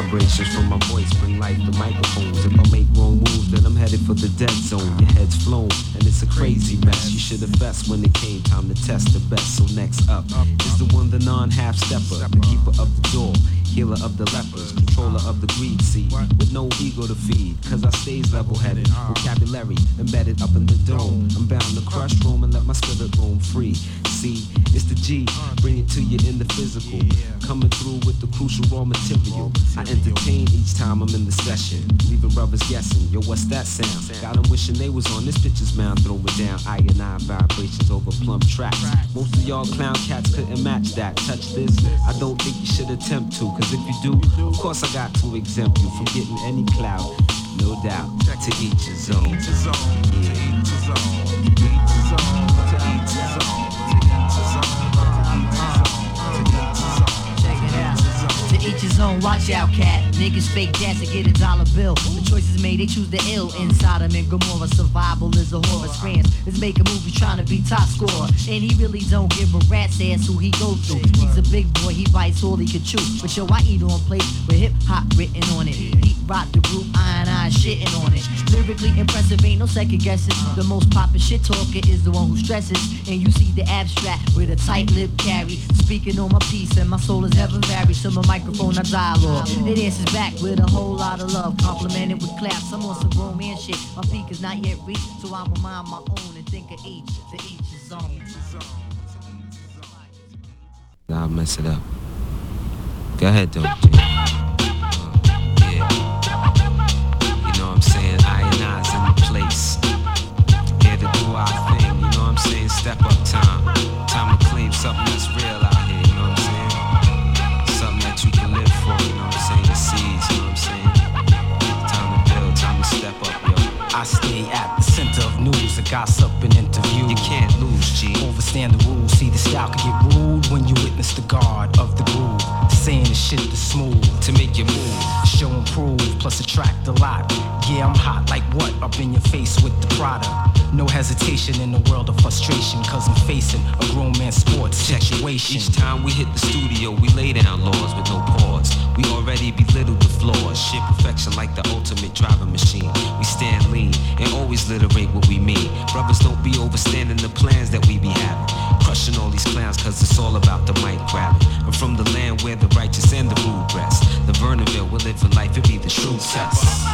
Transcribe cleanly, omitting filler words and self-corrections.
Vibrations from my voice bring life to microphones. If I make wrong moves, then I'm headed for the dead zone. Your head's flown, and it's a crazy mess. You should have best when it came time to test the best. So next up is the one, the non-half stepper, the keeper of the door, healer of the lepers, controller of the greed seed, with no ego to feed, cause I stays level-headed, vocabulary embedded up in the dome. I'm bound to crush room and let my spirit roam free. See, it's the G, bring it to you in the physical, coming through with the crucial raw material. I entertain each time I'm in the session, leaving brothers guessing, yo, what's that sound? Got them wishing they was on this pitcher's mound, throw it down, ionine vibrations over plump tracks. Most of y'all clown cats couldn't match that. Touch this, I don't think you should attempt to, cause if you do, of course I got to exempt you from getting any clout. No doubt, to each his own. Yeah. Each his own, watch out, cat. Niggas fake dance to get a dollar bill. The choices made, they choose the ill. Inside him in Gomorrah, survival is a horror. France is making movies trying to be top scorer. And he really don't give a rat's ass who he go through. He's a big boy, he bites all he can chew. But yo, I eat on plates with hip hop written on it. Deep rock the group, iron shitting on it. Lyrically impressive, ain't no second guessing. The most poppin' shit talker is the one who stresses. And you see the abstract with a tight lip carry. Speaking on my piece and my soul is heaven varied. To my microphone I dialogue. It answers back with a whole lot of love, complimented with claps. I'm on some romance shit. My peak is not yet reached, so I'ma mind my own and think of each. To each his own. I'll mess it up. Go ahead, though. Yeah. You know what I'm saying? Ionize in the place. Here to do our thing. You know what I'm saying? Step up time. Time to claim something that's real out here. You know what I'm saying? Something that you can live for. You know what I'm saying? The seeds. You know what I'm saying? Time to build. Time to step up, yo. I stay at the center of news, a gossip and interview. You can't lose, G. Overstand the rules. See, the style can get rude when you witness the guard of the groove. Saying the shit that's smooth to make you move. Show and prove, plus attract a lot. Yeah, I'm hot like what? Up in your face with the product. No hesitation in the world of frustration, cause I'm facing a grown man's sports situation. Each time we hit the studio, we lay down laws with no pause. We already belittle the flaws. Shit perfection like the ultimate driving machine. We stand lean and always literate what we mean. Brothers don't be overstanding the plans that we be having. Crushing all these clowns cause it's all about the mic grabbing. I'm from the land where the righteous and the rude rest. The Vernonville, we're living life, it be the true test.